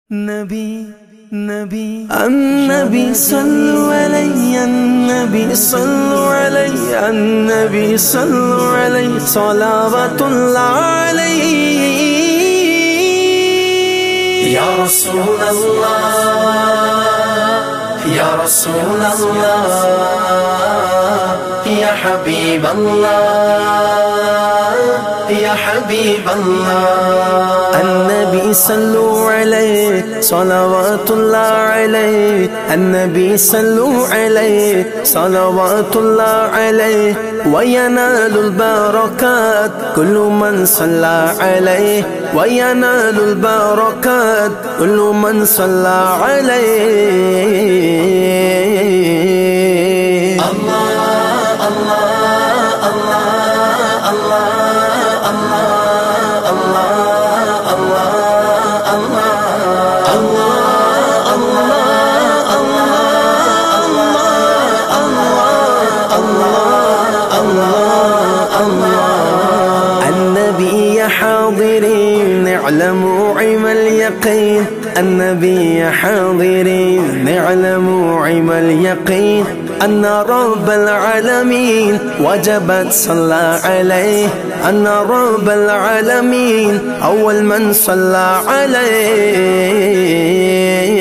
النبي صلوا علي النبي صلوا علي النبي صلوا علي صلوات الله عليه يا رسول الله يا رسول الله يا حبيب الله يا حبيب الله النبي صلوا عليه صلوات الله عليه النبي صلوا عليه صلوات الله عليه وينال البركات كل من صلى عليه وينال البركات كل من صلى عليه الله الله الله الله النبي يا حاضرين اعلموا عم اليقين النبي يا حاضرين اعلموا عم اليقين أن رب العالمين وجبت صلى عليه أن رب العالمين أول من صلى عليه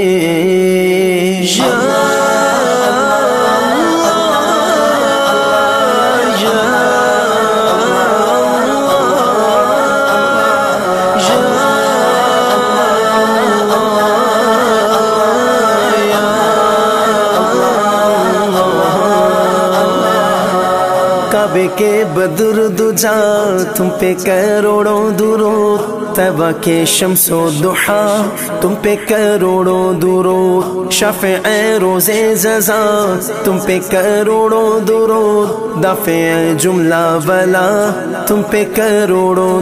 کعبے کے بدر دجا تم پہ کروڑوں درود طیبہ کے شمس و ضحا تم پہ کروڑوں درود شفیع روز جزا تم پہ کروڑوں درود دافع جملہ بلا تم پہ کروڑوں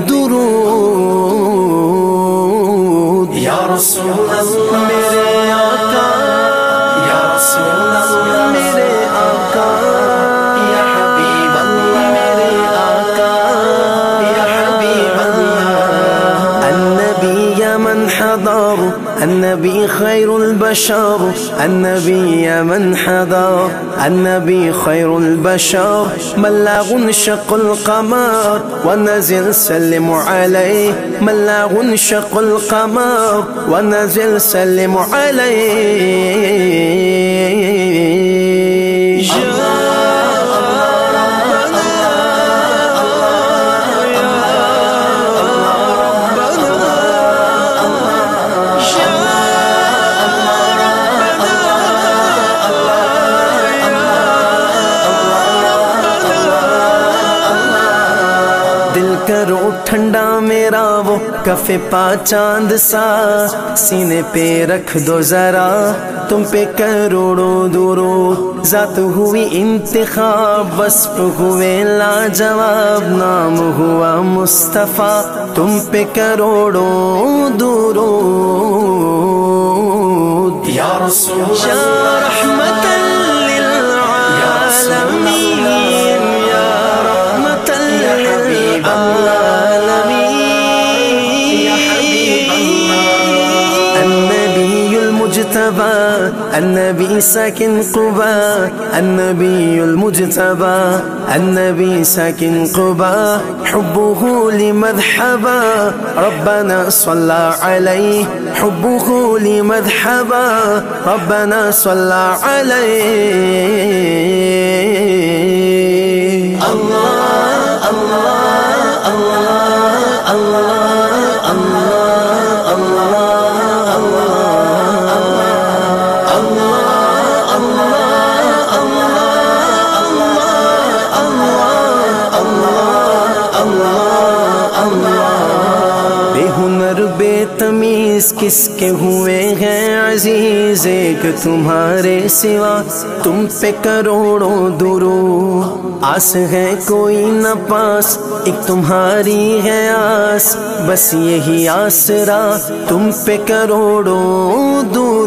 درود یا رسول اللہ میرے آقا یا رسول اللہ میرے آقا النبي خير البشر النبي من حضر النبي خير البشر بلغ انشق القمر ونزل سلم عليه بلغ انشق القمر ونزل سلم عليه کرو ٹھنڈا میرا وہ کف پا چاند سا سینے پہ رکھ دو ذرا تم پہ کروڑوں درود ذات ہوئی انتخاب وصف ہوئے لاجواب نام ہوا مصطفیٰ تم پہ کروڑوں درود یا رسول اللہ یا رحمت للعالمین یا رحمت للعالمین النبي ساكن قباء النبي المجتبى النبي ساكن قباء حبه لمذهبا ربنا صلى عليه حبه لمذهبا ربنا صلى عليه الله الله الله الله تمیز کس کے ہوئے ہیں عزیز ایک تمہارے سوا تم پہ کروڑوں درود آس ہے کوئی نہ پاس ایک تمہاری ہے آس بس یہی آسرا تم پہ کروڑوں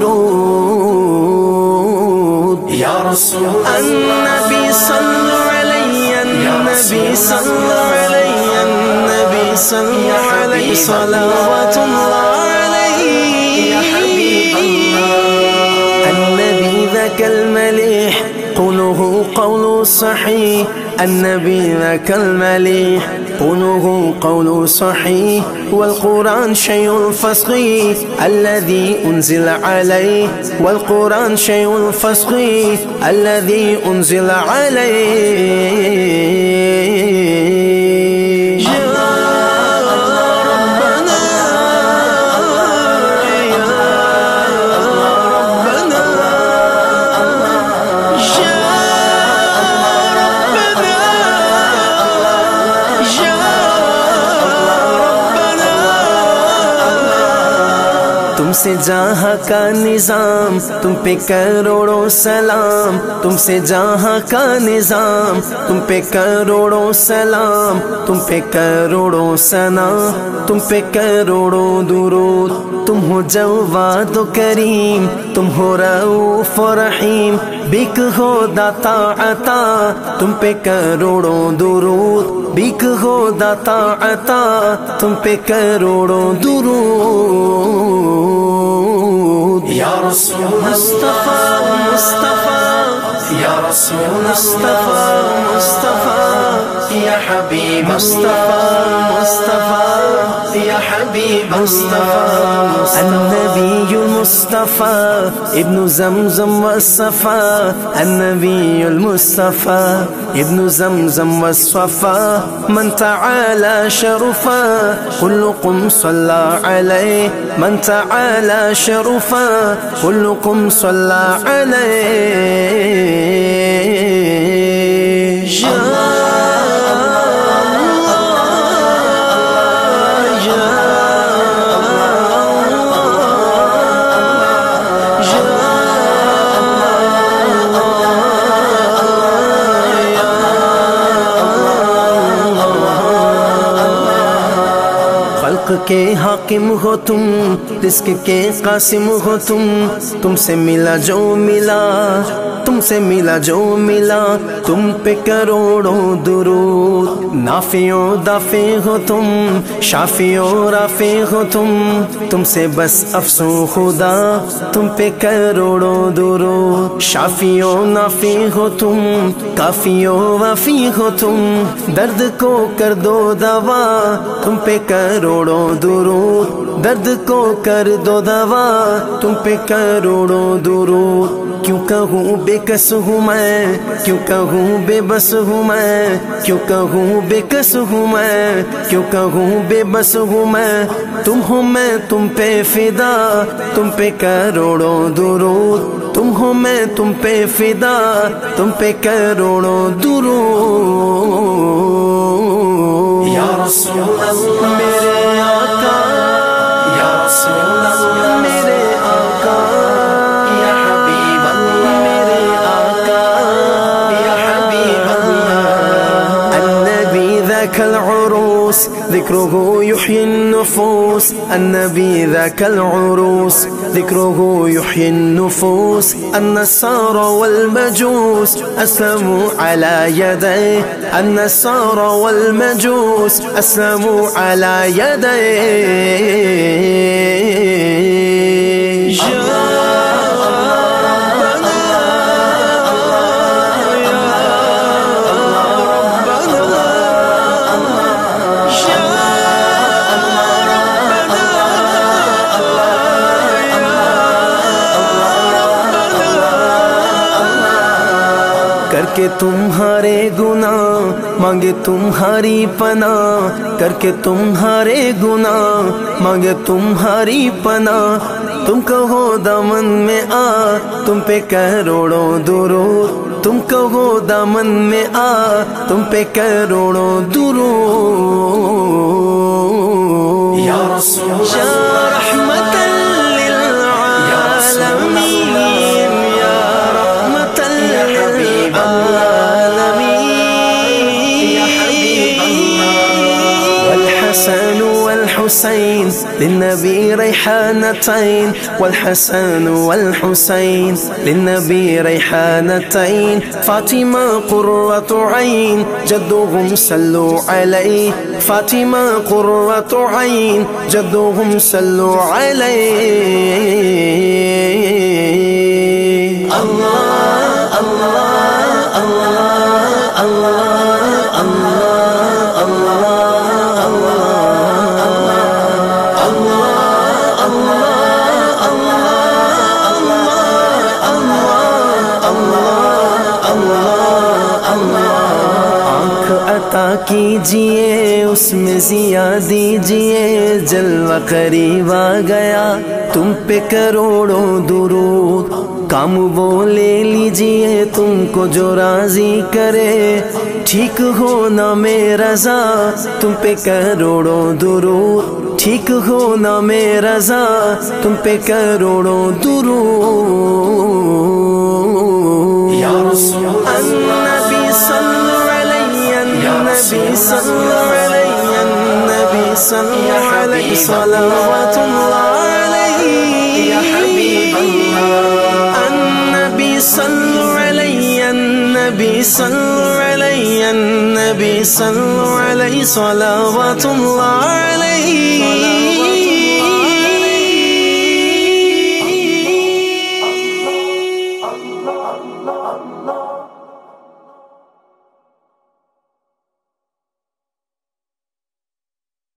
درود یا رسول اللہ النبی صلوا علی النبی صلوا علی النبی صلوا علی صلوات اللہ علیہ ذاك المليح قوله قول صحيح النبي ذاك المليح قوله قول صحيح والقرآن شيء فصيح الذي أنزل عليه والقرآن شيء فصيح الذي أنزل عليه تم سے جہاں کا نظام تم پہ کروڑوں سلام تم سے جہاں کا نظام تم پہ کروڑوں سلام تم پہ کروڑوں ثنا تم پہ کروڑوں درود تم ہو جواد و کریم تم ہو رؤوف و رحیم بک ہو داتا عطا تم پہ کروڑوں درود بک ہو داتا عطا تم پہ کروڑوں درود یا رسول مصطفیٰ مصطفیٰ یا رسول مصطفیٰ مصطفیٰ یا حبیب مصطفیٰ مصطفیٰ یا حبیب مصطفیٰ النبی المصطفیٰ ابن زمزم والصفا النبی المصطفیٰ ابن زمزم والصفا من تعالى شرفا كلكم صلى عليه من تعالى شرفا كلكم صلى عليه کے حاکم ہو تم رزق کے قاسم ہو تم سے ملا جو ملا تم سے ملا جو ملا تم پہ کروڑوں درود نافع و دافع ہو تم شافع و رافع ہو تم سے بس افسوں خدا تم پہ کروڑوں درود شافع و نافع ہو تم کافی و وافی ہو تم درد کو کر دو دوا تم پہ کروڑوں درود درد کو کر دو دوا تم پہ کروڑوں درود کیوں کہوں بے کس ہوں میں کیوں کہوں بے بس ہوں میں کیوں کہوں بے کس ہوں میں کیوں کہوں بے بس ہوں میں تم ہو میں تم پہ فدا تم پہ کروڑوں درود تم ہو میں تم پہ فدا تم پہ کروڑوں درود یا رسول اللہ میرے آقا یا رسول اللہ میرے آقا یا حبیب اللہ میرے آقا یا حبیب اللہ النبی ذاک العروس ذکرہ یحیی النفوس النبی ذاک العروس ذکرہ یحیی النفوس النصارى والمجوس اسلموا على يديه النصارى والمجوس اسلموا على يديه کر کے تمہارے گناہ مانگے تمہاری پناہ کر کے تمہارے گناہ مانگے تمہاری پناہ تم کہو دامن میں آ تم پہ کروڑوں درود تم کہو دامن میں آ تم پہ کروڑوں درود یا رسول اللہ یا رحمت للعالمین یا رحمت والحسن والحسين للنبي ريحانتين والحسن والحسين للنبي ريحانتين فاطمة قرة عين جدهم صلوا عليه فاطمة قرة عين جدهم صلوا عليه الله کیجئے اس میں زیا دیجئے، جلوہ قریب آ گیا تم پہ کروڑوں درود، کام وہ لے لیجئے تم کو جو راضی کرے، ٹھیک ہونا میں رضا تم پہ کروڑوں درود، ٹھیک ہونا میں رضا تم پہ کروڑوں درود۔ یا رسول النبی صلی النبی صلی علیہ النبی صلی علیہ صلوات اللہ علیہ یا حبیب اللہ، النبی صلی علیہ النبی صلی علیہ النبی صلی علیہ صلوات اللہ علیہ۔